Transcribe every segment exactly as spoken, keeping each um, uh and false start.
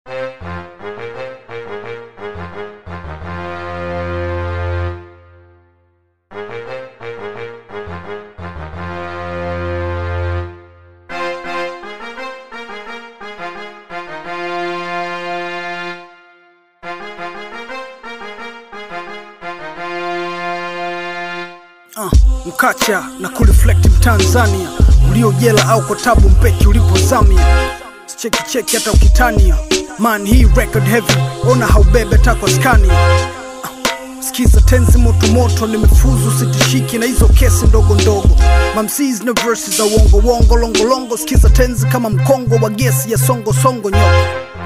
Uh, mkacha na kureflect Mtanzania uliojela au kwa tabu mpeki ulipozamia. Cheki cheki hata ukitania. Man hii record heavy, ona haubebe takwa skania. uh, Skiza tenzi moto moto, nimefuzu sitishiki na hizo kesi ndogo ndogo. Mamseas na verses za wongo wongo longo longo. Skiza tenzi kama mkongo wa gesi ya songo songo nyoko.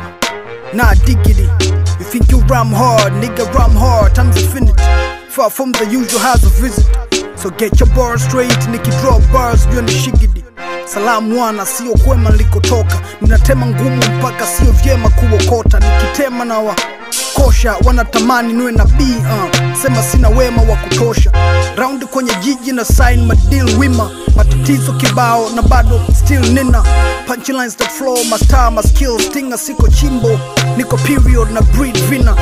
Nah diggity, you think you ram hard, nigga ram hard, time's infinity. Far from the usual house of visit. So get your bars straight, niki draw bars, you ni shigidi. Salamu wana, sio kwema nilikotoka. Ninatema ngumu mpaka sio vyema kuokota. Nikitema na wa kosha, wanatamani niwe na B, uh. Sema sina wema wa kutosha. Round kwenye jiji na sign my deal wima. Matatizo kibao na bado still nina. Punchlines that flow, my style, my skills. Tinga siko chimbo, niko period na breed vina.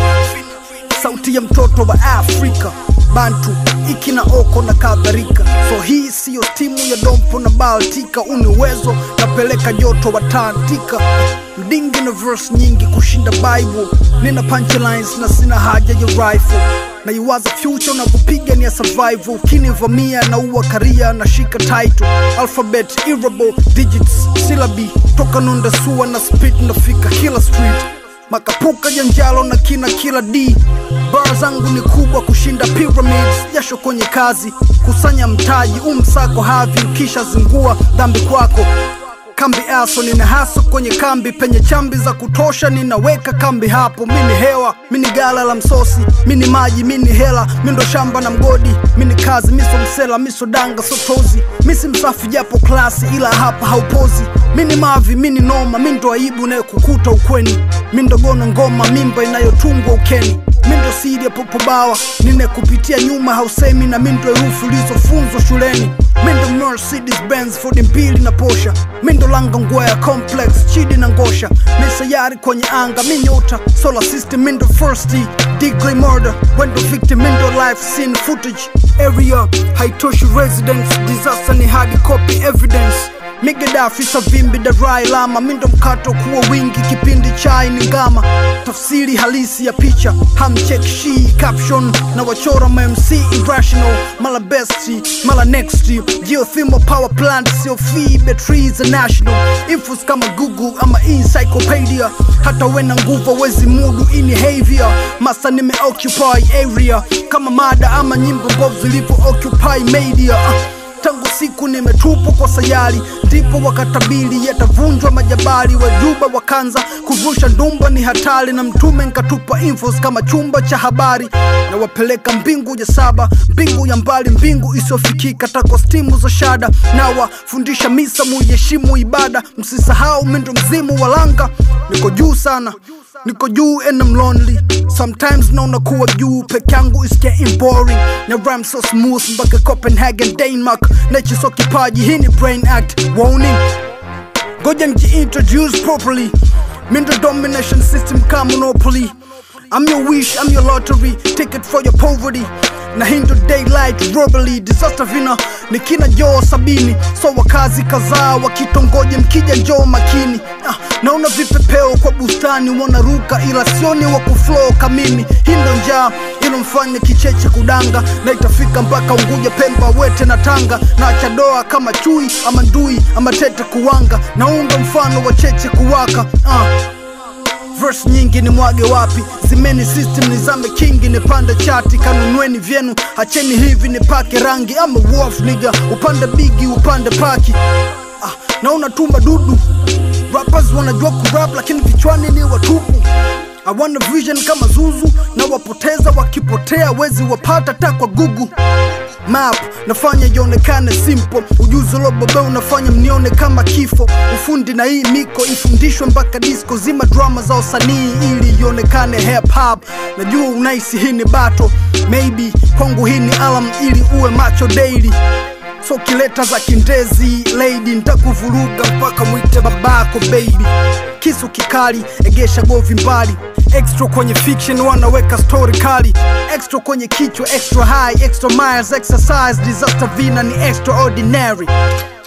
Sauti ya mtoto wa Afrika, Bantu, iki na oko na kadhalika. So hii siyo timu ya dompo na Baltika. Uniwezo napeleka joto watantika. Mdingi na verse nyingi kushinda Bible. Nina punchlines na sina haja ya rifle. Na iwaza future na kupiga ni ya survival. Kinivamia na uwa karia na shika title. Alphabet, irable, digits, syllabi. Toka nunda suwa na spit na fika kila street. Makapuka janjalo na kina kila D. Bar zangu ni kubwa kushinda pyramids. Jasho kwenye kazi, kusanya mtaji. Umsako havi, kisha zingua dhambi kwako. Kambi aso, nina haso kwenye kambi. Penye chambi za kutosha, ninaweka kambi hapo. Mini hewa, mini gala la msosi. Mini maji, mini hela, mindo shamba na mgodi. Mini kazi, miso msela, miso danga, sotozi. Misi msafi japo klasi, ila hapa haupozi. Mini mavi, mini noma, mindo aibu na kukuta ukweni. Mindo gono ngoma, mimba inayotungwa ukeni. Mindo siri ya popo bawa, nine kupitia nyuma hausemi. Na mindo erufu lizofunzwa shuleni. Mindo Mercedes Benz, Ford mbili na Porsche. Mindo langa ngwea complex, chidi na ngosha. Misayari kwenye anga, minyota solar system, mindo firsty degree murder. Wendo victim, mindo life scene footage. Area, haitoshi residence, disaster ni hard copy evidence. Migedafi savimbi darai lama. Mindo mkato kuwa wingi, kipindi chai ni ngama. Tafsiri halisi ya picha, hamcheck she caption. Na wachora ma M C irrational. Mala besti, mala nexty. Geothermal power plant, sio fee, batteries are national. Infos kama Google ama encyclopedia. Hata wena nguvu wezi mudu inhavior. Masa nime occupy area. Kama mada ama nyimbo mbovu zilipo occupy media. uh. Tangu siku nimetupo kwa sayari, ndipo wakatabili yatavunjwa majabali. Wajuba wakanza kuvusha ndumba ni hatari. Na mtume nkatupa infos kama chumba cha habari. Na wapeleka mbingu ya saba, mbingu ya mbali, mbingu isiofikika. Tako stimu za shada, na wafundisha misa muheshimu ibada. Msisahau mindo mzimu walanga. Niko juu sana, niko juu and I'm lonely. Sometimes naona kuwa juu peke yangu is getting boring. Na rhyme so smooth mpaka Copenhagen, Denmark. Nature so kipaji, hii ni brain act, warning. Goja nji introduce properly. Mindo domination system ka monopoly. I'm your wish, I'm your lottery. Ticket for your poverty. Na hindo daylight robbery. Disaster vina ni kina joo sabini. So wakazi kazaa wakitongoje mkija njoo makini. ah, Naona vipepeo kwa bustani wanaruka, ila sioni wa kuflow kamimi. Hindo njaa ilo mfanya kicheche kudanga. Na itafika mpaka Unguja, Pemba, Wete na Tanga. Na achadoa kama chui ama ndui ama tete kuwanga. Naunda mfano wa cheche kuwaka. ah. Verse nyingi ni mwage wapi? Zimeni system nizame kingi, nipande chati. Kanunweni vyenu, hacheni hivi nipake rangi. Ama wolf nigga, upande bigi upande paki. ah, Naona tumba dudu. Rappers wanajua kurap lakini vichwani ni watupu. I want a vision kama Zuzu. Na wapoteza wakipotea wezi wapata ta kwa Google Map. Nafanya yonekane simple. Ujuzi lobobe unafanya mnione kama kifo. Ufundi na hii miko ifundishwe mpaka disco. Zima drama za usanii ili yonekane hip hop. Najua unaisi hii ni battle, maybe kwangu hii ni alarm ili uwe macho daily. So kileta za kindezi lady, nitakuvuruga mpaka mwite babako baby. Kisu kikali, egesha govi mbali. Extra kwenye fiction, wanaweka story kali. Extra kwenye kichwa, extra high, extra miles, exercise. Disaster vina ni extraordinary.